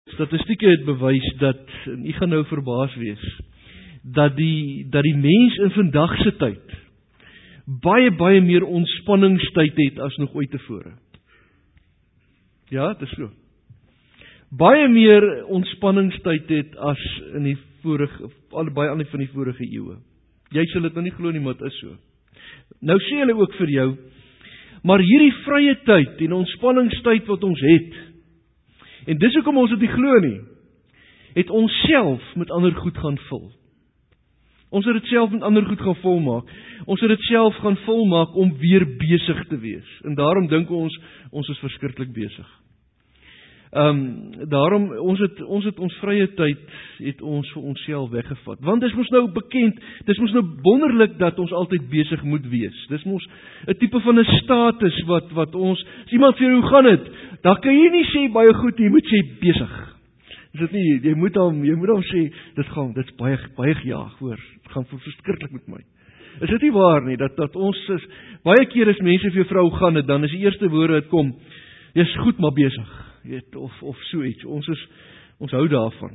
Statistieke het bewys dat, en u gaan nou verbaas wees, dat die mens in vandag se tyd baie meer ontspanningstyd het as nog ooit tevore. Ja, dit is so. Baie meer ontspanningstyd het as in die baie van die vorige eeue. Jy sal dit nou nie glo nie, maar dit is so. Nou sê hulle ook vir jou, maar hierdie vrye tyd en ontspanningstyd wat ons het, en dis hoekom ons dit nie glo nie, het ons self met ander goed gaan vul. Ons het dit self met ander goed gaan volmaak. Ons het dit self gaan volmaak om weer besig te wees. En daarom dink ons is verskriklik besig. Daarom, ons het ons vrye tyd, het ons vir onsself weggevat. Want dis mos nou bekend, dis mos nou wonderlik dat ons altyd besig moet wees. Dis mos 'n tipe van 'n status wat ons, as iemand vir jou, hoe gaan dit? Dan kan jy nie sê baie goed, jy moet sê besig. Is dit nie, jy moet hom sê, dit is baie gejaag, hoor, dit gaan verskriklik met my. Is dit nie waar nie, dat ons is, baie keer as mense vir jou vrou gaan het, dan is die eerste woorde wat kom, jy is goed maar besig, weet, of so iets, ons hou daarvan.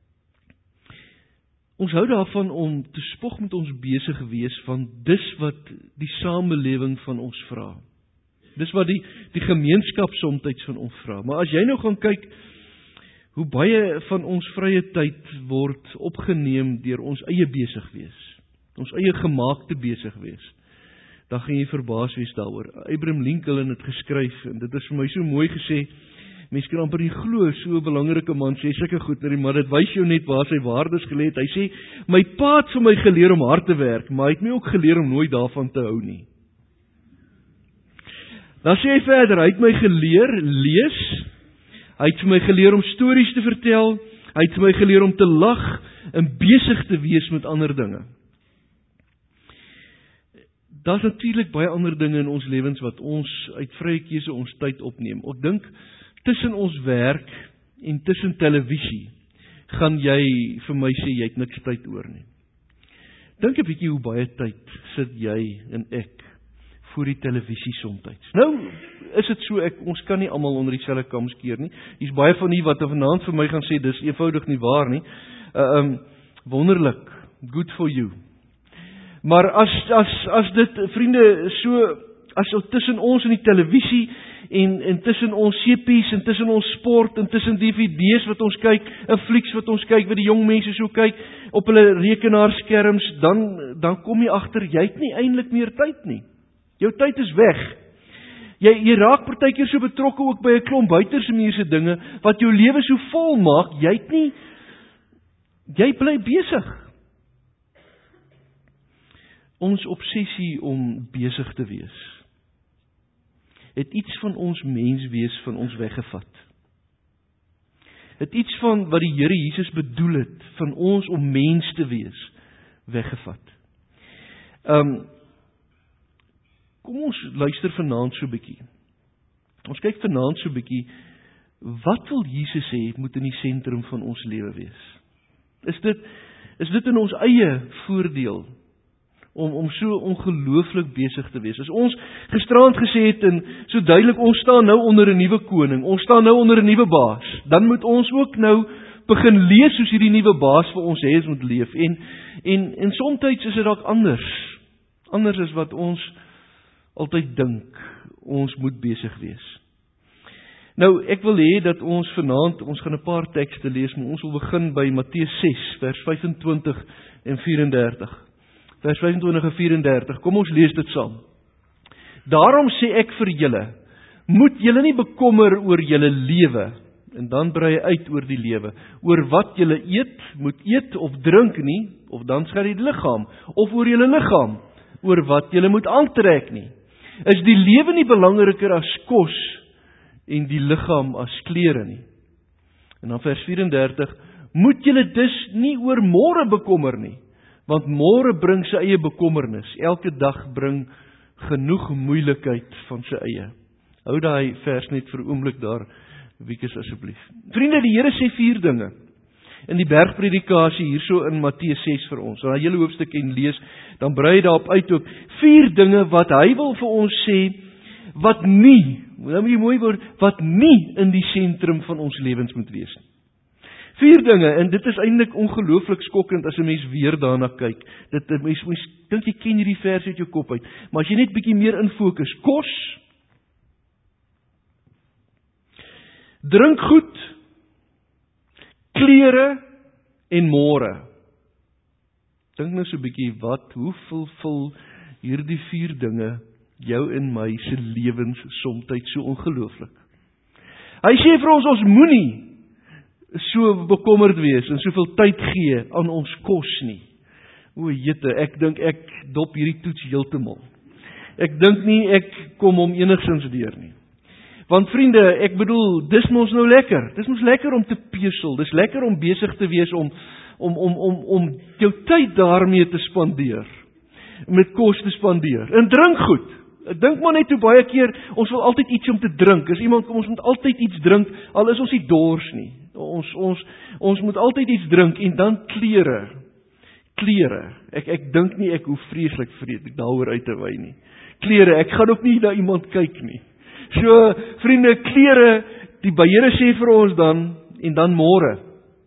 Ons hou daarvan om te spog met ons besig wees, van dis wat die samelewing van ons vra. Dis wat die gemeenskap somtyds van ons vra. Maar as jy nou gaan kyk, hoe baie van ons vrye tyd word opgeneem deur ons eie besig wees, ons eie gemaakte besig wees, dan gaan jy verbaas wees daaroor. Abraham Lincoln het geskryf, en dit is vir my so mooi gesê, mense kan amper nie glo, so 'n belangrike man sê sulke goed, maar dit wys jou net waar sy waardes gelê het. Hy sê, my pa het vir my geleer om hard te werk, maar hy het my ook geleer om nooit daarvan te hou nie. Dan sê hy verder, hy het my geleer lees, hy het vir my geleer om stories te vertel, hy het vir my geleer om te lag en besig te wees met ander dinge. Daar's natuurlik baie ander dinge in ons lewens wat ons uit vrye keuse ons tyd opneem. Ek dink tussen ons werk en tussen televisie gaan jy vir my sê jy het niks tyd oor nie. Dink 'n bietjie hoe baie tyd sit jy en ek voor die televisie somtyds. Nou is dit so, ons kan nie almal onder dieselfde kam skeer nie. Hier's baie van u wat vanaand vir my gaan sê, dis eenvoudig nie waar nie. Wonderlik, good for you. Maar as dit, vriende, so, as tussen ons en die televisie, en tussen ons CP's, en tussen ons sport, en tussen DVD's wat ons kyk, en flieks wat ons kyk, wat die jong mense so kyk, op hulle rekenaarskerms, dan kom jy agter, jy het nie eintlik meer tyd nie. Jou tyd is weg. Jy raak partykeer so betrokke ook by 'n klomp buitemuurse dinge, wat jou lewe so vol maak, jy bly besig. Ons obsessie om besig te wees, het iets van ons menswees van ons weggevat. Het iets van wat die Here Jesus bedoel het, van ons om mens te wees, weggevat. Kom ons luister vanaand so 'n bietjie. Ons kyk vanaand so 'n bietjie, wat wil Jesus sê moet in die sentrum van ons lewe wees? Is dit in ons eie voordeel om so ongelooflik besig te wees? As ons gisterand gesê het, en so duidelik, ons staan nou onder 'n nuwe koning, ons staan nou onder 'n nuwe baas, dan moet ons ook nou begin lees soos hierdie nuwe baas vir ons sê ons moet leef. En somtyds is dit dalk anders as wat ons altyd dink, ons moet besig wees. Nou, ek wil hê dat ons vanaand, ons gaan 'n paar tekste lees, maar ons wil begin by Matteus 6, vers 25 en 34. Vers 25 en 34, kom ons lees dit saam. Daarom sê ek vir julle, moet julle nie bekommer oor julle lewe, en dan brei hy uit oor die lewe, oor wat julle moet eet of drink nie, of dan skei die liggaam, of oor julle liggaam, oor wat julle moet aantrek nie. Is die lewe nie belangriker as kos en die liggaam as klere nie? En dan vers 34, moet julle dus nie oor môre bekommer nie, want môre bring sy eie bekommernis. Elke dag bring genoeg moeilikheid van sy eie. Hou daai vers net vir 'n oomblik daar, Wiekus asseblief. Vriende, die Here sê 4 dinge in die bergpredikasie hierso in Matteus 6 vir ons. As jy hele hoofstuk en lees, dan brei hy daarop uit ook 4 dinge wat hy wil vir ons sê, wat nie, nou moet jy mooi word, wat nie in die sentrum van ons lewens moet wees nie. 4 dinge, en dit is eintlik ongelooflik skokkend as 'n mens weer daarna kyk. Mens dink jy ken hierdie vers uit jou kop uit, maar as jy net bietjie meer in fokus, kos, drinkgoed, klere en môre. Dink nou so 'n bietjie, hoe vul hierdie 4 dinge jou en my se lewens soms so ongelooflik. Hy sê vir ons moenie so bekommerd wees en soveel tyd gee aan ons kos nie. O jete, ek dink ek dop hierdie toets heeltemal. Ek dink nie ek kom hom enigsins deur nie. Want vriende, ek bedoel, dis mos nou lekker. Dis mos lekker om te pesel. Dis lekker om besig te wees om jou tyd daarmee te spandeer. Met kos te spandeer. En drink goed. Dink maar net hoe baie keer ons wil altyd iets om te drink. As iemand kom, ons moet altyd iets drink, al is ons nie dors nie. Ons moet altyd iets drink en dan klere. Ek dink nie ek hoef vreeslik daaroor uit te wy nie. Klere, ek gaan ook nie na iemand kyk nie. So, vriende, klere, die Here sê vir ons dan, en dan môre.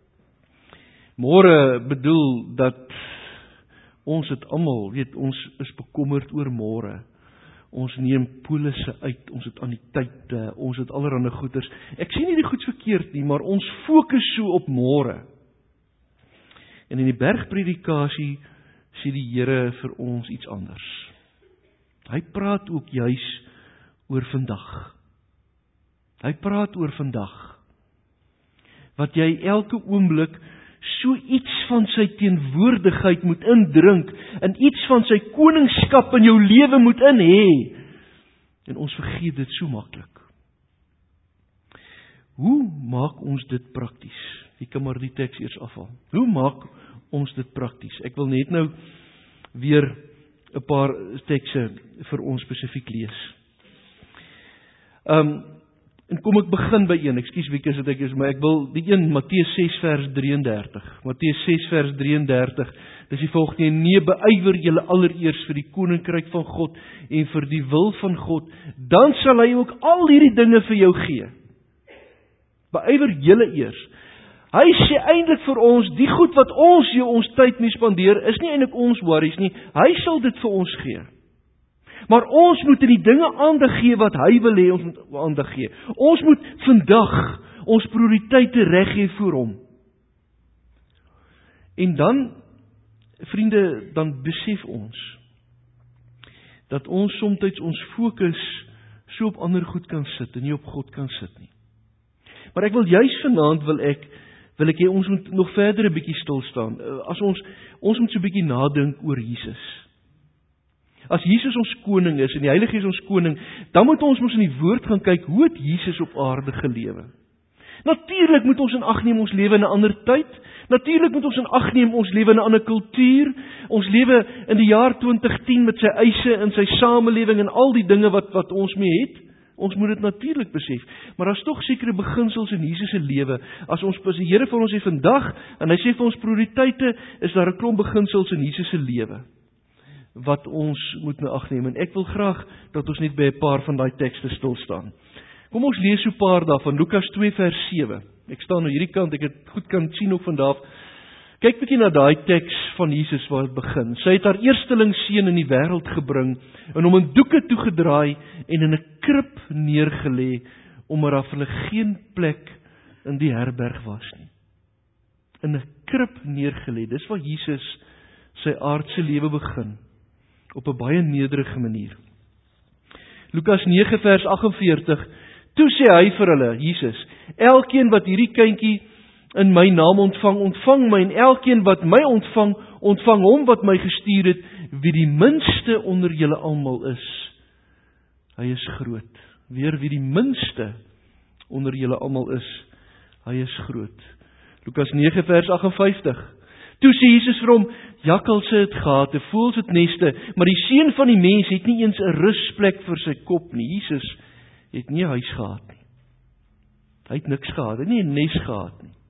Môre bedoel dat ons het almal, ons is bekommerd oor môre. Ons neem polisse uit, ons het anniteite, ons het allerlei goeders. Ek sien nie die goeds verkeerd nie, maar ons fokus so op môre. En in die bergpredikasie sê die Here vir ons iets anders. Hy praat ook juis oor vandag. Hy praat oor vandag. Wat jy elke oomblik so iets van sy teenwoordigheid moet indrink, en iets van sy koningskap in jou lewe moet hê. En ons vergeet dit so maklik. Hoe maak ons dit prakties? Ek kan maar die teks eers afhaal. Hoe maak ons dit prakties? Ek wil net nou weer 'n paar tekste vir ons spesifiek lees. En kom ek begin by een, ekskuus Wieke, maar ek wil die een, Matteus 6 vers 33. Matteus 6 vers 33, dis die volgende: nee, beywer julle allereers vir die koninkryk van God en vir die wil van God, dan sal hy ook al hierdie dinge vir jou gee. Beywer julle eers. Hy sê eintlik vir ons, die goed wat ons tyd mee spandeer, is nie eintlik ons worries nie, hy sal dit vir ons gee. Maar ons moet die dinge aandag gee wat hy wil hê ons moet aandag gee. Ons moet vandag ons prioriteite reg gee voor hom. En dan, vriende, dan besef ons dat ons soms ons fokus so op ander goed kan sit en nie op God kan sit nie. Maar ek wil juis vanaand wil ek hê ons moet nog verder 'n bietjie stil staan. As ons moet so 'n bietjie nadink oor Jesus. As Jesus ons koning is en die Heilige Gees ons koning, dan moet ons mos in die woord gaan kyk, hoe het Jesus op aarde gelewe? Natuurlik moet ons in ag neem ons lewe in 'n ander tyd. Natuurlik moet ons in ag neem ons lewe in 'n ander kultuur. Ons lewe in die jaar 2010 met sy eise en sy samelewing en al die dinge wat ons mee het. Ons moet dit natuurlik besef. Maar daar's tog sekere beginsels in Jesus se lewe. As die Here vir ons sê vandag, en hy sê vir ons prioriteite, is daar 'n klomp beginsels in Jesus se lewe wat ons moet na ag neem. En ek wil graag dat ons net by 'n paar van daai tekste stil staan. Kom ons lees so 'n paar daarvan. Lukas 2 vers 7. Ek staan aan hierdie kant, ek het goed kan sien ook vandag. Kyk bietjie na daai teks van Jesus waar dit begin. Sy het haar eersteling seun in die wêreld gebring en hom in doeke toegedraai en in 'n krib neergelê, omdat daar vir hulle geen plek in die herberg was nie. In 'n krib neergelê. Dis waar Jesus sy aardse lewe begin. Op 'n baie nederige manier. Lukas 9 vers 48. Toe sê hy vir hulle, Jesus: elkeen wat hierdie kindjie in my naam ontvang my, en elkeen wat my ontvang hom wat my gestuur het. Wie die minste onder julle almal is, hy is groot. Weer, wie die minste onder julle almal is, hy is groot. Lukas 9 vers 58. Toe sê Jesus vir hom: jakkalse het gate, voëls het neste, maar die seun van die mens het nie eens 'n rusplek vir sy kop nie. Jesus het nie 'n huis gehad nie. Hy het niks gehad, hy het nie 'n nes gehad nie.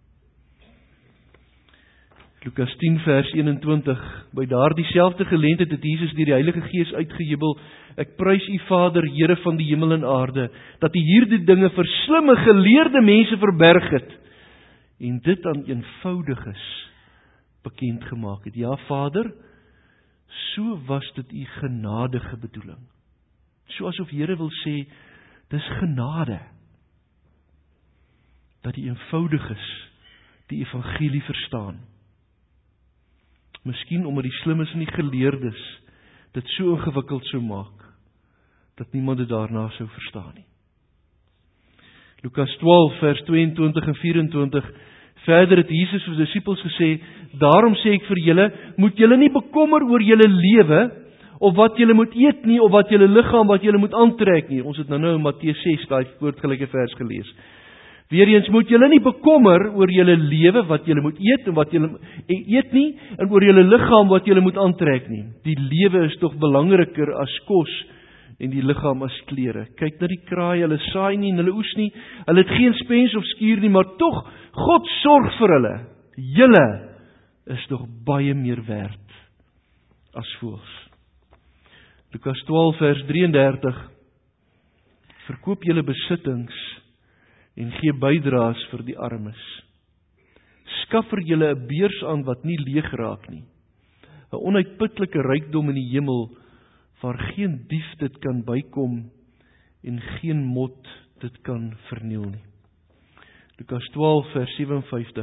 Lukas 10 vers 21. By daardie selfde geleentheid het Jesus deur die Heilige Gees uitgejubel: ek prys U Vader, Here van die hemel en aarde, dat U hierdie dinge vir slimme geleerde mense verberg het en dit aan eenvoudiges bekend gemaak het. Ja, Vader, so was dit u genadige bedoeling. So asof Here wil sê, dis genade, dat die eenvoudiges die evangelie verstaan. Miskien omdat die slimmes en die geleerdes dit so ingewikkeld sou maak, dat niemand dit daarna sou verstaan nie. Lukas 12 vers 22 en 24, verder het Jesus vir die disippels gesê, daarom sê ek vir julle, moet julle nie bekommer oor julle lewe, of wat julle moet eet nie, of wat julle liggaam, wat julle moet aantrek nie. Ons het nou in Matteus 6, daai voortgelyke vers gelees. Weereens moet julle nie bekommer oor julle lewe, wat julle moet eet en wat julle eet nie, en oor julle liggaam wat julle moet aantrek nie. Die lewe is tog belangriker as kos en die liggaam as klere. Kyk na die kraaie, hulle saai nie en hulle oes nie, hulle het geen spens of skuur nie, maar tog God sorg vir hulle. Julle is tog baie meer werd as voëls. Lukas 12 vers 33, verkoop julle besittings en gee bydraes vir die armes. Skaf vir julle 'n beurs aan wat nie leeg raak nie. 'n Onuitputlike rykdom in die hemel, waar geen dief dit kan bykom en geen mot dit kan verniel nie. Lukas 12 vers 57.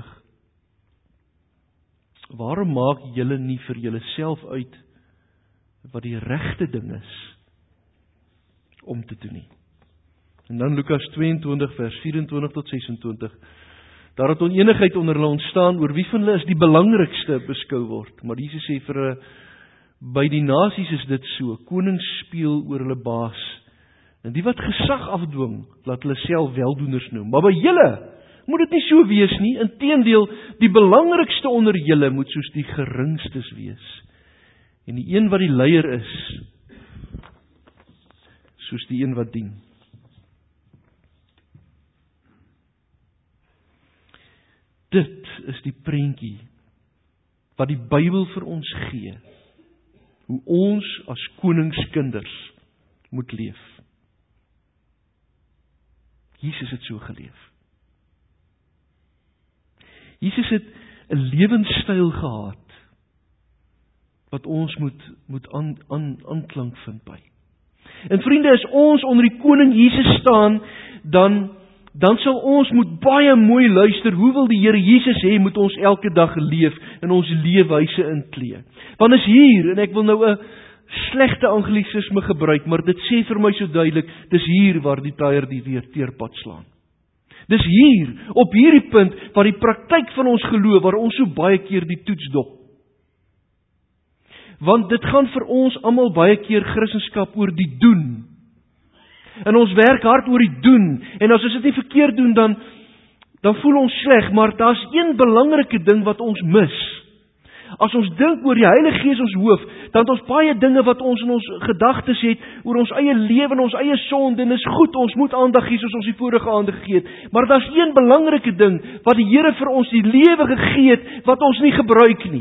Waarom maak julle nie vir julleself uit wat die regte ding is om te doen nie? En dan Lukas 22 vers 24 tot 26. Daar het onenigheid onder hulle ontstaan oor wie van hulle is die belangrikste beskou word. Maar Jesus sê vir hulle, by die nasies is dit so, konings speel oor hulle baas. En die wat gesag afdwing, laat hulle self weldoeners noem. Maar by julle moet dit nie so wees nie. Inteendeel, die belangrikste onder julle moet soos die geringstes wees. En die een wat die leier is, soos die een wat dien. Dit is die prentjie wat die Bybel vir ons gee, hoe ons as koningskinders moet leef. Jesus het so geleef. Jesus het 'n lewenstyl gehad wat ons moet aanklank vind by. En vriende, as ons onder die koning Jesus staan, dan sal ons moet baie mooi luister, hoe wil die Here Jesus hê moet ons elke dag leef en ons leefwyse inklee. Want is hier, en ek wil nou 'n slegte anglisisme gebruik, maar dit sê vir my so duidelik, dis hier waar die tyre die weer teerpad slaan. Dis hier, op hierdie punt, waar die praktyk van ons geloof, waar ons so baie keer die toets dop. Want dit gaan vir ons almal baie keer Christendom oor die doen. En ons werk hard oor die doen, en as ons dit nie verkeerd doen, dan voel ons sleg, maar daar's een belangrike ding wat ons mis. As ons dink oor die Heilige Gees ons hoof, dan het ons baie dinge wat ons in ons gedagtes het, oor ons eie lewe en ons eie sonde, en is goed, ons moet aandag gee soos ons die vorige aande gegee het, maar daar's een belangrike ding, wat die Here vir ons die lewe gegee het, wat ons nie gebruik nie.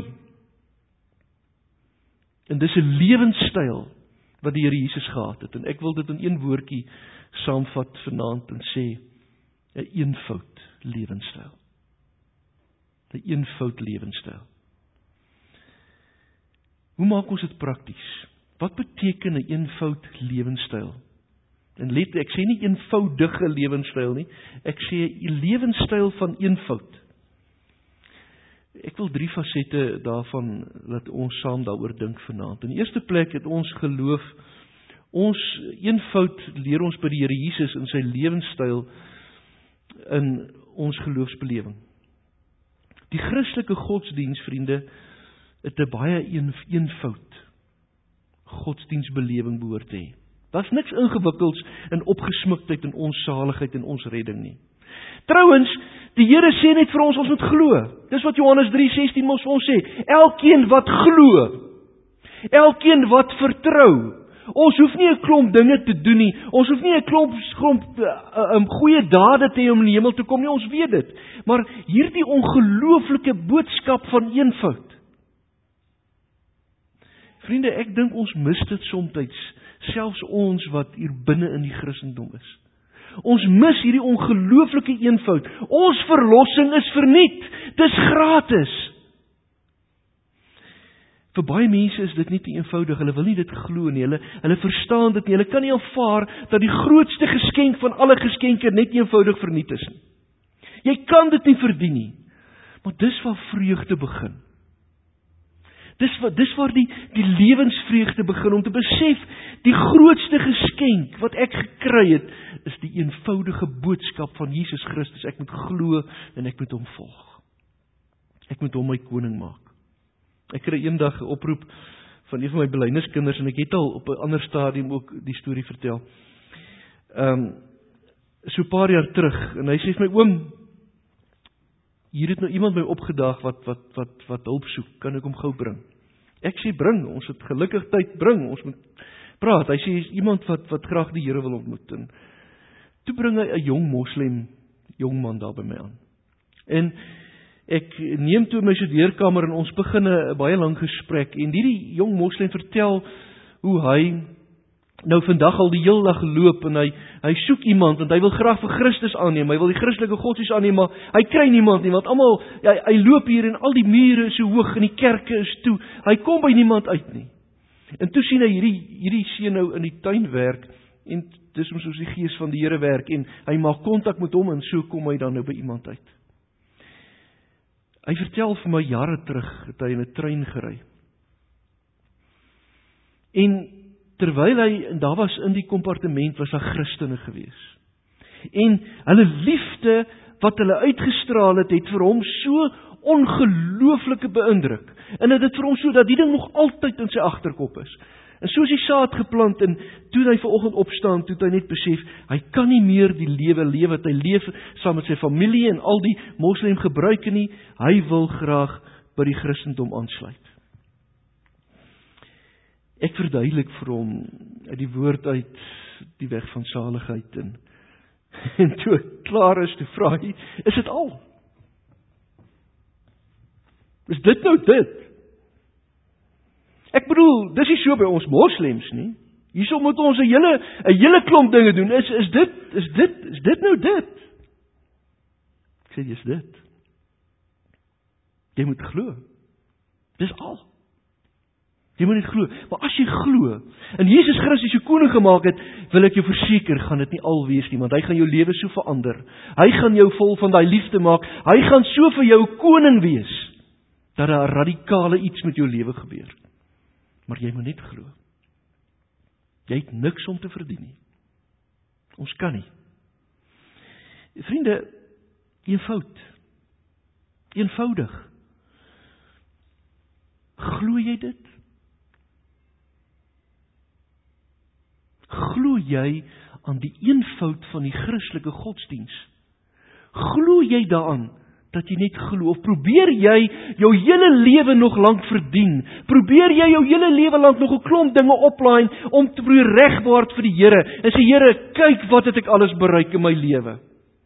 En dis 'n lewenstyl wat die Here Jesus gehad het. En ek wil dit in een woordjie saamvat vanaand en sê, 'n eenvoud lewenstyl. 'n Eenvoud lewenstyl. Hoe maak ons dit prakties? Wat beteken 'n eenvoud lewenstyl? En let, ek sê nie eenvoudige lewenstyl nie, ek sê 'n lewenstyl van eenvoud. Ek wil 3 fasette daarvan laat ons saam daaroor dink vanaand. In die eerste plek het ons geloof, ons eenvoud leer ons by die Here Jesus in sy lewenstyl in ons geloofsbelewing. Die Christelike godsdiens, vriende, het 'n baie eenvoud godsdiensbelewing behoort te hê. Daar's niks ingewikkelds in opgesmiktheid en ons saligheid en ons redding nie. Trouwens, die Here sê net vir ons moet glo. Dis wat Johannes 3:16 mos vir ons sê. Elkeen wat glo, elkeen wat vertrou. Ons hoef nie 'n klomp dinge te doen nie. Ons hoef nie 'n klomp goeie dade te hê om in die hemel te kom nie. Ons weet dit. Maar hierdie ongelooflike boodskap van eenvoud. Vriende, ek dink ons mis dit soms, selfs ons wat hier binne in die Christendom is. Ons mis hierdie ongelooflike eenvoud. Ons verlossing is verniet. Dis gratis. Vir baie mense is dit nie te eenvoudig. Hulle wil nie dit glo nie. Hulle verstaan dit nie. Hulle kan nie aanvaar dat die grootste geskenk van alle geskenke net eenvoudig verniet is nie. Jy kan dit nie verdien nie. Maar dis waar vreugde begin. Dis waar die lewensvreugde begin, om te besef, die grootste geskenk wat ek gekry het, is die eenvoudige boodskap van Jesus Christus. Ek moet glo en ek moet hom volg. Ek moet hom my koning maak. Ek kry eendag 'n oproep van een van my belydenskinders, en ek het al op 'n ander stadium ook die storie vertel. So 'n paar jaar terug, en hy sê vir my, oom, hier het nou iemand my opgedaag wat hulp soek, kan ek hom gou bring? Ek sê, bring, ons het gelukkig tyd, bring, ons moet praat. Hy sê, is iemand wat graag die Here wil ontmoet. En toe bring hy 'n jong man daar by my aan. En ek neem toe my studeerkamer en ons begin 'n baie lang gesprek. En hierdie jong moslim vertel hoe hy nou vandag al die hele dag loop en hy soek iemand, want hy wil graag vir Christus aanneem. Hy wil die Christelike godsdienst aanneem, maar hy kry niemand nie, want almal, hy loop hier en al die mure is so hoog en die kerke is toe. Hy kom by niemand uit nie. En toe sien hy hierdie seun nou in die tuin werk, en dis soos die gees van die Here werk, en hy maak kontak met hom, en so kom hy dan nou by iemand uit. Hy vertel vir my jare terug, het hy in 'n trein gery. En terwyl hy, daar was in die kompartement, was daar Christene gewees. En hulle liefde, wat hulle uitgestraal het vir hom so ongelooflike beïndruk. En dit het vir hom so, dat die ding nog altyd in sy agterkop is. En soos die saad geplant, en toe hy vanoggend opstaan, toe hy net besef, hy kan nie meer die lewe wat hy leef, saam met sy familie en al die moslim gebruike nie, hy wil graag by die Christendom aansluit. Ek verduidelik vir hom uit die woord uit die weg van saligheid, en toe ek klaar is, toe vra hy, is dit al? Is dit nou dit? Ek bedoel, dis nie so by ons moslems nie. Hierso moet ons 'n hele klomp dinge doen. Is dit nou dit? Ek sê, dis dit. Jy moet glo. Dis al. Jy moet net glo. Maar as jy glo, en Jesus Christus jou koning gemaak het, wil ek jou verseker, gaan dit nie al wees nie, want hy gaan jou lewe so verander. Hy gaan jou vol van daai liefde maak. Hy gaan so vir jou koning wees, dat daar 'n radikale iets met jou lewe gebeur. Maar jy moet net glo. Jy het niks om te verdien nie. Ons kan nie. Vriende, eenvoudig. Glo jy dit? Glo jy aan die eenvoud van die Christelike godsdiens? Glo jy daaraan dat jy net glo, of probeer jy jou hele lewe nog lank verdien? Probeer jy jou hele lewe lank nog 'n klomp dinge oplaai om te probeer reg word vir die Here, en sê, Here, kyk wat het ek alles bereik in my lewe?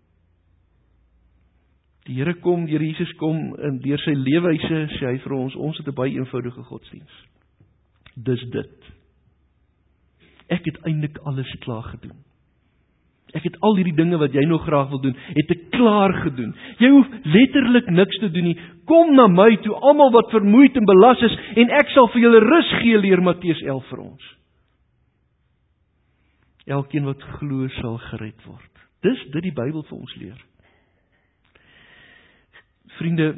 Die Here kom, die Here Jesus kom, en deur sy leefwyse sê hy vir ons het 'n baie eenvoudige godsdiens. Dis dit. Ek het eintlik alles klaar gedoen. Ek het al hierdie dinge wat jy nog graag wil doen, het ek klaar gedoen. Jy hoef letterlik niks te doen nie. Kom na my toe, almal wat vermoeid en belas is, en ek sal vir julle rus gee, leer Matteus 11 vir ons. Elkeen wat glo sal gered word. Dis dit die Bybel vir ons leer. Vriende,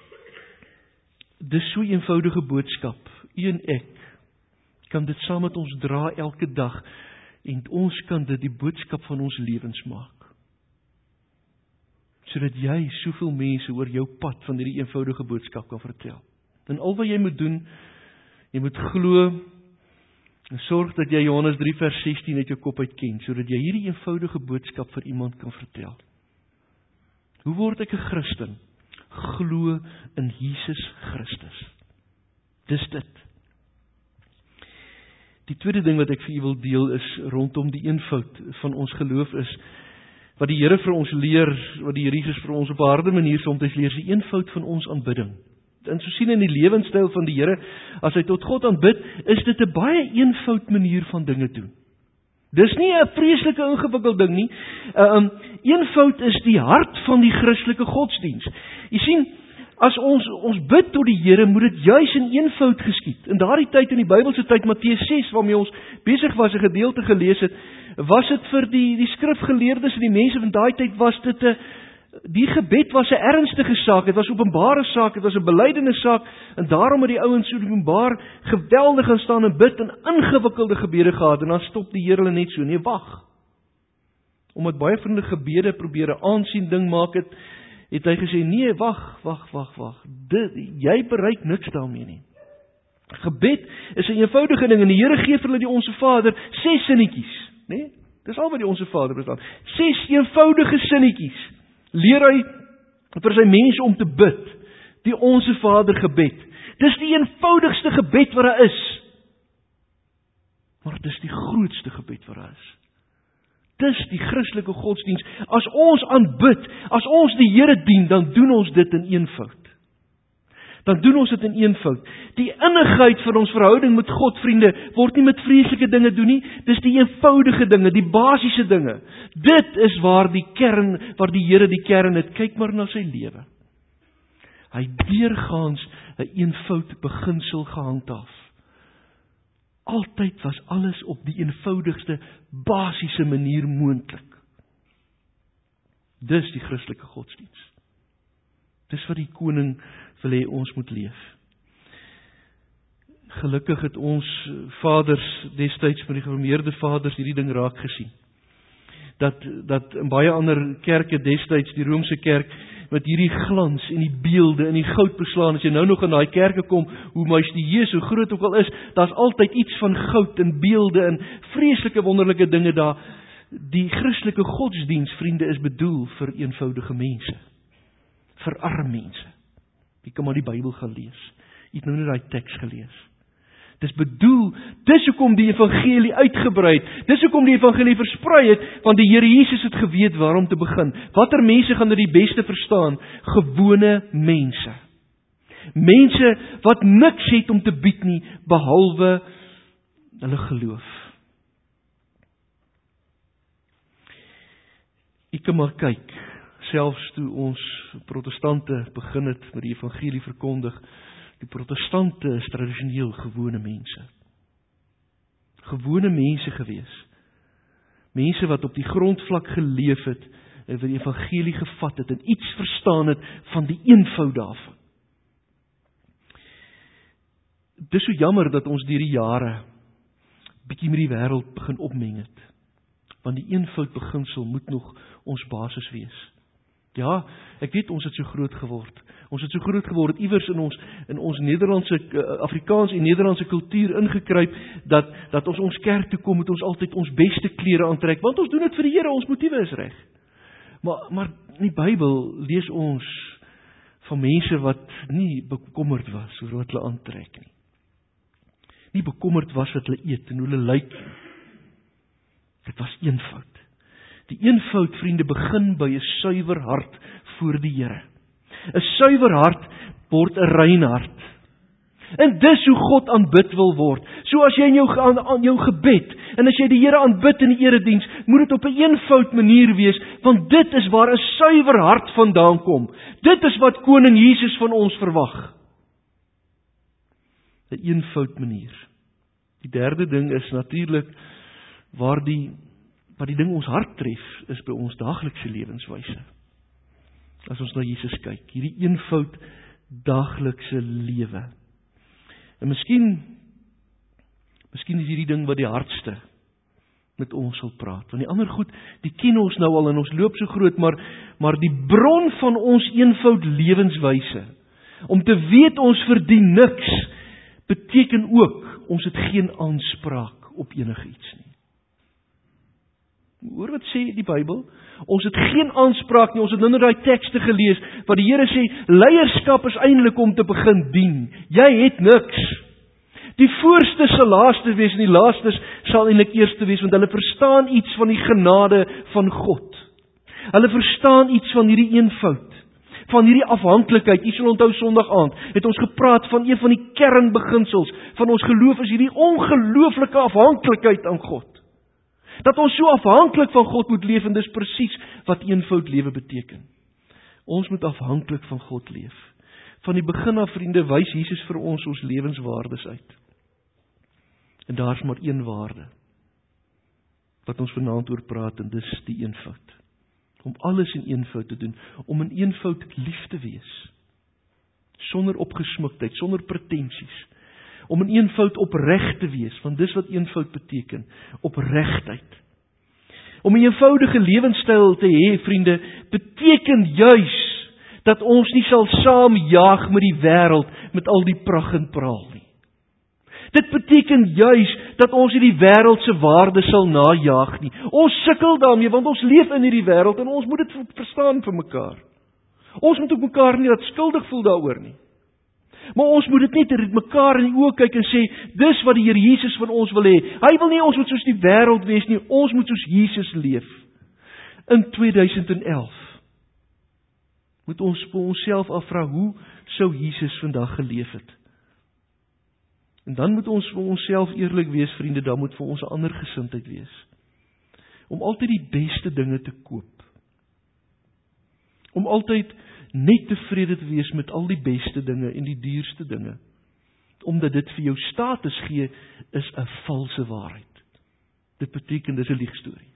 dis so 'n eenvoudige boodskap. U en ek kan dit saam met ons dra elke dag, en ons kan dit die boodskap van ons lewens maak. Sodat jy soveel mense oor jou pad van hierdie eenvoudige boodskap kan vertel. En al wat jy moet doen, jy moet glo, en sorg dat jy Johannes 3 vers 16 uit jou kop uit ken, sodat jy hierdie eenvoudige boodskap vir iemand kan vertel. Hoe word ek 'n Christen? Glo in Jesus Christus. Dis dit. Die tweede ding wat ek vir u wil deel is rondom die eenvoud van ons geloof is, wat die Here vir ons leer, wat die Here Jesus vir ons op 'n harde manier soms leer, die eenvoud van ons aanbidding. En so sien in die lewenstyl van die Here, as hy tot God aanbid, is dit 'n baie eenvoud manier van dinge doen. Dis nie 'n vreeslike ingewikkelde ding nie. Eenvoud is die hart van die Christelike godsdiens. Jy sien, as ons bid tot die Here, moet dit juis in eenvoud geskied. In daardie tyd, in die Bybelse tyd, Matteus 6, waarmee ons besig was 'n gedeelte gelees het, was dit vir die skrifgeleerdes en die mense van daai tyd, was dit die gebed was 'n ernstige saak, dit was openbare saak, dit was 'n belydenis saak, en daarom het die ouens so openbaar geweldig gaan staan en bid en ingewikkelde gebede gehad, en dan stop die Here hulle net so, nee, wag. Omdat baie van hulle gebede probeer 'n aansien ding maak het hy gesê, nee, wag. Jy bereik niks daarmee nie. Gebed is 'n eenvoudige ding, en die Here gee vir hulle die Onse Vader 6 sinnetjies, nee? Dis al wat die Onse Vader bestaan. 6 eenvoudige sinnetjies leer hy vir sy mense om te bid, die Onse Vader gebed. Dis die eenvoudigste gebed wat daar is. Maar dis die grootste gebed wat daar is. Dis die Christelike godsdiens. As ons aanbid, as ons die Here dien, dan doen ons dit in eenvoud. Die innigheid van ons verhouding met God, vriende, word nie met vreeslike dinge doen nie. Dis die eenvoudige dinge, die basiese dinge. Dit is waar die Here die kern het. Kyk maar na sy lewe. Hy deurgaans 'n eenvoud beginsel gehandhaaf. Altyd was alles op die eenvoudigste, basiese manier moontlik. Dis die Christelike godsdiens. Dis wat die koning wil hê ons moet leef. Gelukkig het ons vaders destyds, met die gereformeerde vaders, hierdie ding raak gesien. Dat in baie ander kerke destyds, die Romeinse kerk, met hierdie glans en die beelde en die goud beslaan, as jy nou nog in daai kerke kom, hoe majestueus, hoe groot ook al is, daar's altyd iets van goud en beelde en vreeslike wonderlike dinge daar. Die Christelike godsdiens, vriende, is bedoel vir eenvoudige mense, vir arme mense. Jy kan maar die Bybel gaan lees. Jy het nou net daai teks gelees. Dis bedoel, dis hoekom die evangelie uitgebrei het, dis hoekom die evangelie versprei het, want die Here Jesus het geweet waarom te begin. Watter mense gaan dit die beste verstaan? Gewone mense. Mense wat niks het om te bied nie, behalwe hulle geloof. Ek kan maar kyk, selfs toe ons protestante begin het met die evangelie verkondig, die protestante is tradisioneel gewone mense. Gewone mense gewees. Mense wat op die grondvlak geleef het, en wat die evangelie gevat het, en iets verstaan het van die eenvoud daarvan. Dis so jammer dat ons deur die jare bietjie met die wêreld begin opmeng het. Want die eenvoud beginsel moet nog ons basis wees. Ja, ek weet ons het so groot geword. Ons het so groot geword iewers in ons Nederlandse, Afrikaans en Nederlandse kultuur ingekruip, dat ons kerk toe kom, moet ons altyd ons beste klere aantrek, want ons doen dit vir die Here, ons motiewe is reg. Maar in die Bybel lees ons van mense wat nie bekommerd was oor wat hulle aantrek nie. Nie bekommerd was wat hulle eet en hoe hulle lyk nie. Dit was eenvoud. Die eenvoud, vriende, begin by 'n suiwer hart voor die Here. 'n Suiwer hart word 'n rein hart. En dis hoe God aanbid wil word. So as jy in jou gebed, en as jy die Here aanbid in die erediens, moet dit op 'n eenvoud manier wees, want dit is waar 'n suiwer hart vandaan kom. Dit is wat koning Jesus van ons verwag. 'n Eenvoud manier. Die derde ding is natuurlik waar die ding ons hart tref, is by ons daaglikse lewenswyse. As ons na Jesus kyk, hierdie eenvoud daaglikse lewe. En miskien is hierdie ding wat die hardste met ons sal praat. Want die ander goed, die ken ons nou al en ons loop so groot, maar die bron van ons eenvoud lewenswyse, om te weet ons verdien niks, beteken ook, ons het geen aanspraak op enigiets nie. Hoor wat sê die Bybel? Ons het geen aanspraak nie, ons het nou net daai tekste gelees, wat die Here sê, leierskap is eintlik om te begin dien. Jy het niks. Die voorste sal laaste wees, en die laastes sal eintlik eerste wees, want hulle verstaan iets van die genade van God. Hulle verstaan iets van hierdie eenvoud, van hierdie afhanklikheid. Jy sal onthou Sondag aand, het ons gepraat van een van die kernbeginsels van ons geloof, is hierdie ongelooflike afhanklikheid aan God. Dat ons so afhanklik van God moet leef, en dis presies wat eenvoud lewe beteken. Ons moet afhanklik van God leef. Van die begin af, vriende, wys Jesus vir ons lewenswaardes uit. En daar's maar een waarde wat ons vanaand oor praat, en dis die eenvoud. Om alles in eenvoud te doen, om in eenvoud lief te wees. Sonder opgesmuktheid, sonder pretensies. Om in eenvoud opreg te wees, want dis wat eenvoud beteken, opregtheid. Om 'n eenvoudige lewenstyl te hê, vriende, beteken juis dat ons nie sal saamjaag met die wêreld met al die pragt en praal nie. Dit beteken juis dat ons nie die wêreld se waardes sal najaag nie. Ons sukkel daarmee, want ons leef in hierdie wêreld en ons moet dit verstaan vir mekaar. Ons moet ook mekaar nie dat skuldig voel daaroor nie. Maar ons moet dit net mekaar in die oë kyk en sê, dis wat die Here Jesus van ons wil hê. Hy wil nie ons moet soos die wêreld wees nie, ons moet soos Jesus leef. In 2011 moet ons vir onsself afvra, hoe sou Jesus vandag geleef het? En dan moet ons vir onsself eerlik wees, vriende, dan moet vir ons 'n ander gesindheid wees. Om altyd die beste dinge te koop. Om altyd net tevrede te wees met al die beste dinge en die duurste dinge. Omdat dit vir jou status gee, is 'n valse waarheid. Dit beteken, dis 'n liegstorie.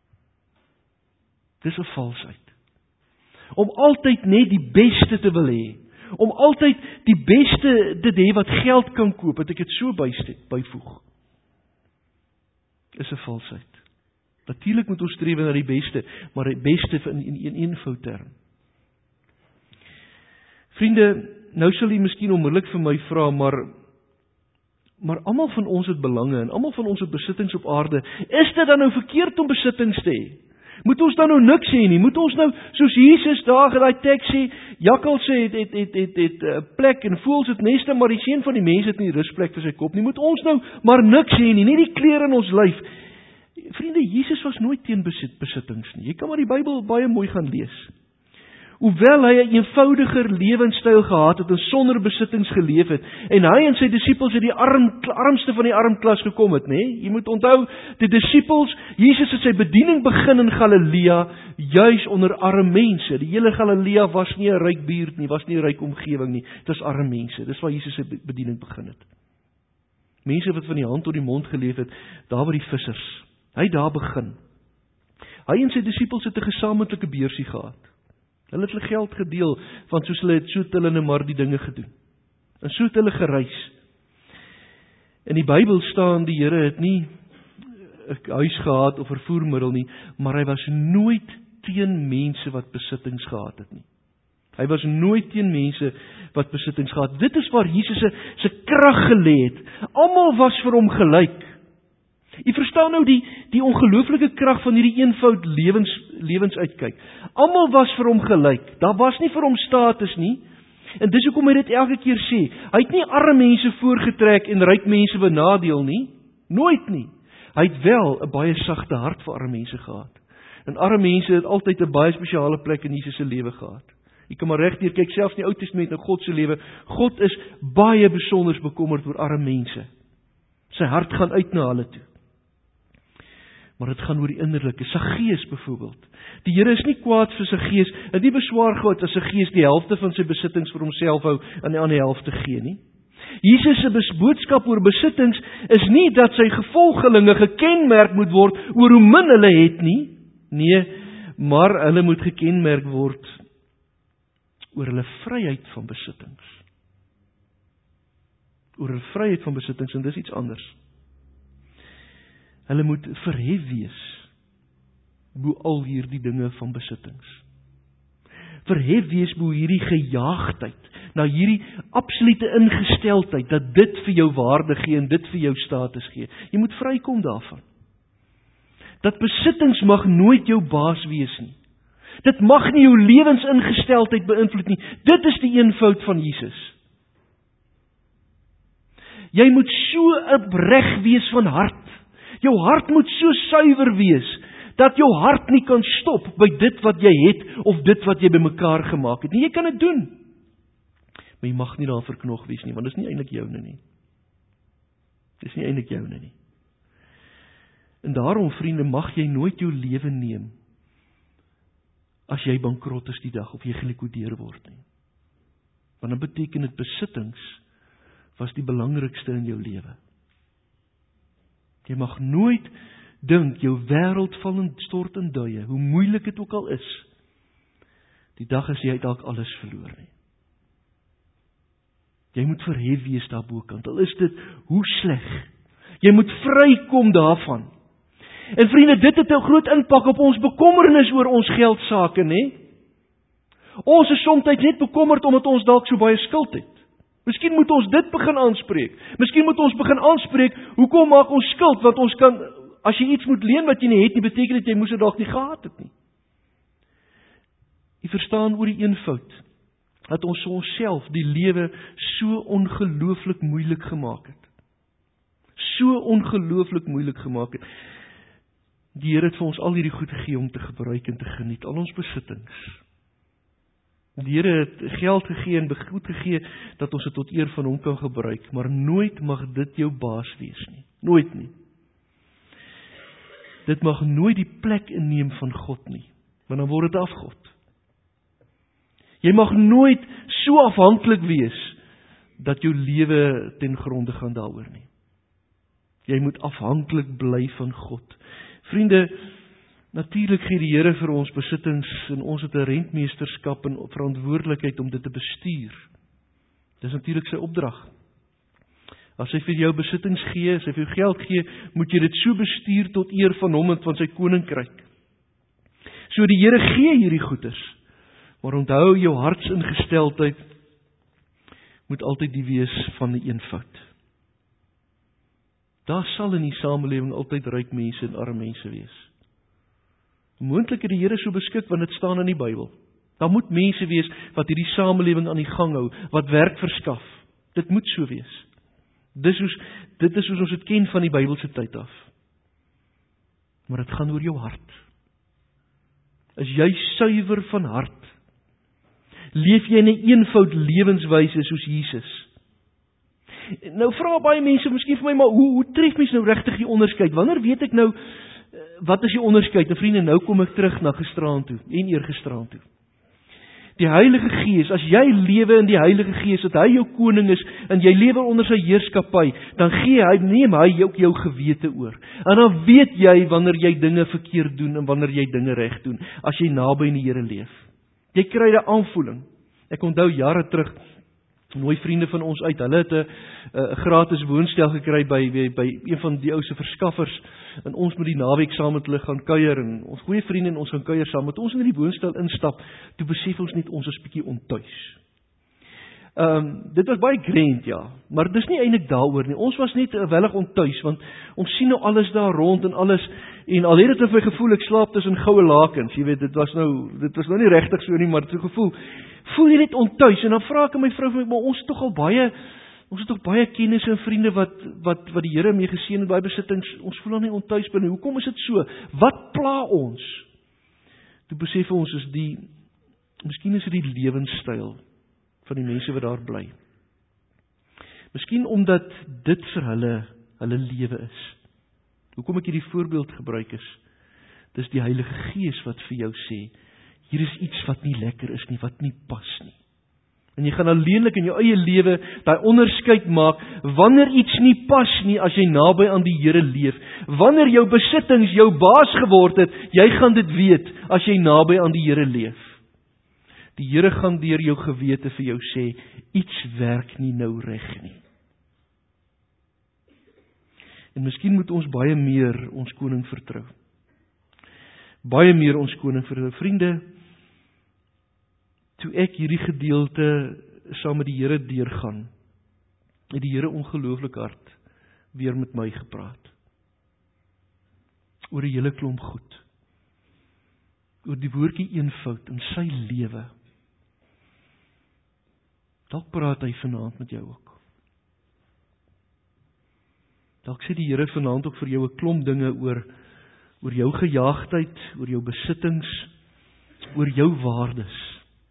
Dis 'n valsheid. Om altyd net die beste te wil hê. Om altyd die beste te hê wat geld kan koop, het ek dit so byvoeg. Is 'n valsheid. Natuurlik moet ons streef na die beste, maar die beste in eenvoud term. Vriende, nou sal jy miskien onmiddellik vir my vra, maar almal van ons het belange en almal van ons het besittings op aarde. Is dit dan nou verkeerd om besittings te hê? Moet ons dan nou niks hê nie? Moet ons nou, soos Jesus daar in daai teks sê, jakkalse het plek en voëls het neste, maar die seun van die mens het nie rusplek vir sy kop nie. Moet ons nou maar niks hê nie, nie die klere in ons lyf. Vriende, Jesus was nooit teen besittings nie. Jy kan maar die Bybel baie mooi gaan lees. Hoewel hy 'n eenvoudiger lewenstyl gehad het en sonder besittings geleef het, en hy en sy disippels het die armste van die armklas gekom het, nê? Jy moet onthou, die disippels, Jesus het sy bediening begin in Galilea, juis onder arme mense. Die hele Galilea was nie 'n ryk buurt nie, was nie 'n ryk omgewing nie, dit was arme mense. Dis waar Jesus sy bediening begin het. Mense wat van die hand tot die mond geleef het, daar by die vissers. Hy het daar begin. Hy en sy disippels het 'n gesamentlike beursie gehad. Hulle het hulle geld gedeel, want soos hulle het, so het hulle nou maar die dinge gedoen. En so het hulle gereis. In die Bybel staan, die Here het nie 'n huis gehad of vervoermiddel nie, maar hy was nooit teen mense wat besittings gehad het nie. Hy was nooit teen mense wat besittings gehad het. Dit is waar Jesus se krag gelê het. Almal was vir hom gelyk. Jy verstaan nou die ongelooflike krag van hierdie eenvoud lewensuitkyk. Almal was vir hom gelyk. Daar was nie vir hom status nie. En dis hoekom hy dit elke keer sê. Hy het nie arme mense voorgetrek en ryk mense benadeel nie. Nooit nie. Hy het wel 'n baie sagte hart vir arme mense gehad. En arme mense het altyd 'n baie spesiale plek in Jesus se lewe gehad. Jy kan maar regdeur kyk, selfs in die Ou Testament en God se lewe. God is baie besonders bekommerd oor arme mense. Sy hart gaan uit na hulle toe. Maar dit gaan oor die innerlike. Saggeus byvoorbeeld. Die Here is nie kwaad vir Saggeus, en nie beswaar God as Saggeus die helfte van sy besittings vir homself hou en die ander helfte gee nie. Jesus se boodskap oor besittings is nie dat sy gevolgelinge gekenmerk moet word oor hoe min hulle het nie. Nee, maar hulle moet gekenmerk word oor hulle vryheid van besittings. Oor hulle vryheid van besittings, en dis iets anders. Hulle moet verhef wees bo al hierdie dinge van besittings. Verhef wees bo hierdie gejaagdheid, na hierdie absolute ingesteldheid, dat dit vir jou waarde gee en dit vir jou status gee. Jy moet vrykom daarvan. Dat besittings mag nooit jou baas wees nie. Dit mag nie jou lewensingesteldheid beïnvloed nie. Dit is die eenvoud van Jesus. Jy moet so opreg wees van hart. Jou hart moet so suiwer wees, dat jou hart nie kan stop by dit wat jy het, of dit wat jy bymekaar gemaak het nie. Jy kan dit doen, maar jy mag nie daar verknog wees nie, want dit is nie eintlik joune nie. Dit is nie eintlik joune nie. En daarom, vriende, mag jy nooit jou lewe neem as jy bankrot is die dag of jy gelikwideer word nie. Want dan beteken dit besittings was die belangrikste in jou lewe. Jy mag nooit dink jou wêreld val en stort in duie, hoe moeilik dit ook al is. Die dag as jy dalk alles verloor nie. Jy moet verhef wees daarbokant, al is dit hoe sleg. Jy moet vrykom daarvan. En vriende, dit het 'n groot impak op ons bekommernis oor ons geldsake, nê? Ons is soms net bekommerd omdat ons dalk so baie skuld het. Miskien moet ons dit begin aanspreek. Miskien moet ons begin aanspreek, hoekom maak ons skuld? Want ons kan, as jy iets moet leen wat jy nie het nie, beteken dit jy moes dit dalk nie gehad het nie. Jy verstaan oor die eenvoud, dat ons onsself die lewe so ongelooflik moeilik gemaak het. So ongelooflik moeilik gemaak het. Die Here het vir ons al hierdie goed gegee om te gebruik en te geniet, al ons besittings. Die Here het geld gegee en goed gegee, dat ons dit tot eer van hom kan gebruik, maar nooit mag dit jou baas wees nie. Nooit nie. Dit mag nooit die plek inneem van God nie, want dan word dit afgod. Jy mag nooit so afhanklik wees, dat jou lewe ten gronde gaan daaroor nie. Jy moet afhanklik bly van God. Vriende, natuurlik gee die Here vir ons besittings en ons het 'n rentmeesterskap en verantwoordelikheid om dit te bestuur. Dis natuurlik sy opdrag. As hy vir jou besittings gee, as hy vir jou geld gee, moet jy dit so bestuur tot eer van hom en van sy koninkryk. So die Here gee hierdie goedes, maar onthou jou hartsingesteldheid moet altyd die wees van 'n eenvoud. Daar sal in die samelewing altyd ryk mense en arme mense wees. Moontlik het die Here so beskik, want dit staan in die Bybel. Daar moet mense wees wat hierdie samelewing aan die gang hou, wat werk verskaf. Dit moet so wees. Dit is soos ons dit ken van die Bybelse tyd af. Maar dit gaan oor jou hart. Is jy suiwer van hart? Leef jy in 'n eenvoud lewenswyse soos Jesus? Nou vra baie mense miskien vir my, maar hoe tref mens nou regtig die onderskeid? Wanneer weet ek nou, wat is die onderskeid? En vriende, nou kom ek terug na gisteraand toe, en eergisteraand toe. Die Heilige Gees, as jy lewe in die Heilige Gees, dat hy jou koning is, en jy lewe onder sy heerskappy, dan neem hy ook jou gewete oor. En dan weet jy wanneer jy dinge verkeerd doen, en wanneer jy dinge reg doen, as jy naby in die Here leef. Jy kry 'n aanvoeling. Ek onthou jare terug, nooi vriende van ons uit, hulle het 'n gratis woonstel gekry by een van die ou se verskaffers, en ons moet die naweek saam met hulle gaan kuier, en ons goeie vriende en ons gaan kuier saam, met ons in die woonstel instap, toe besef ons net ons is bietjie ontuis. Dit was baie grand, ja, maar dis nie eintlik daaroor nie, ons was net wellig ontuis, want ons sien nou alles daar rond en alles, en al het dit in my gevoel, ek slaap tussen goue lakens, jy weet, dit was nou nie regtig so nie, maar het so gevoel, voel jy net ontuis, en dan vra ek aan my vrou, maar ons het toch baie kennis en vriende wat die Here mee geseën het, baie besittings, ons voel dan nie ontuis binne, hoekom is dit so? Wat pla ons? Toe besef ons miskien is dit die lewenstyl van die mense wat daar bly. Miskien omdat dit vir hulle lewe is. Hoekom ek hierdie voorbeeld gebruik is, dis die Heilige Gees wat vir jou sê, hier is iets wat nie lekker is nie, wat nie pas nie. En jy gaan alleenlik in jou eie lewe daai onderskeid maak, wanneer iets nie pas nie as jy naby aan die Here leef. Wanneer jou besittings jou baas geword het, jy gaan dit weet as jy naby aan die Here leef. Die Here gaan deur jou gewete vir jou sê, iets werk nie nou reg nie. En miskien moet ons baie meer ons koning vertrou. Baie meer ons koning vertrou. Vriende, toe ek hierdie gedeelte saam met die Here deurgaan, het die Here ongelooflik hard weer met my gepraat. Oor 'n hele klomp goed. Oor die woordjie eenvoud in sy lewe. Dalk praat hy vanaand met jou ook. Dalk sê die Here vanaand ook vir jou 'n klomp dinge oor jou gejaagdheid, oor jou besittings, oor jou waardes.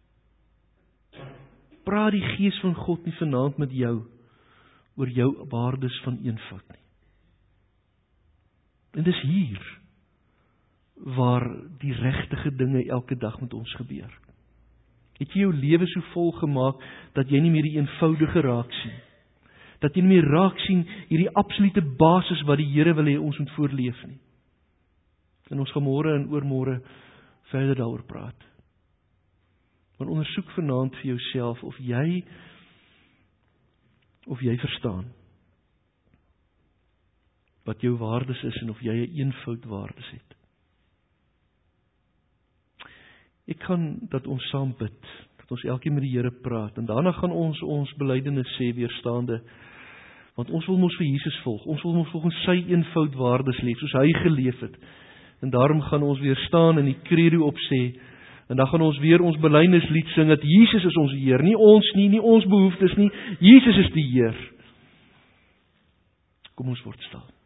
Praat die Gees van God nie vanaand met jou oor jou waardes van eenvoud nie. En dis hier waar die regte dinge elke dag met ons gebeur. Het jy jou lewe so vol gemaak dat jy nie meer die eenvoudige raak sien? Dat jy nie meer raak sien hierdie absolute basis wat die Here wil hê ons moet voorleef nie. En ons gaan môre en oormôre verder daaroor praat. Maar ondersoek vanaand vir jouself of jy verstaan wat jou waardes is en of jy 'n eenvoud waardes het. Ek gaan dat ons saam bid, dat ons elkeen met die Here praat en daarna gaan ons belydenis sê weerstaande, want ons wil mos vir Jesus volg. Ons wil mos volgens sy eenvoud waardes leef soos hy geleef het. En daarom gaan ons weer staan en die credo opsê en dan gaan ons weer ons belydenislied sing dat Jesus is ons Heer, nie ons nie ons behoeftes nie. Jesus is die Heer. Kom ons word stil.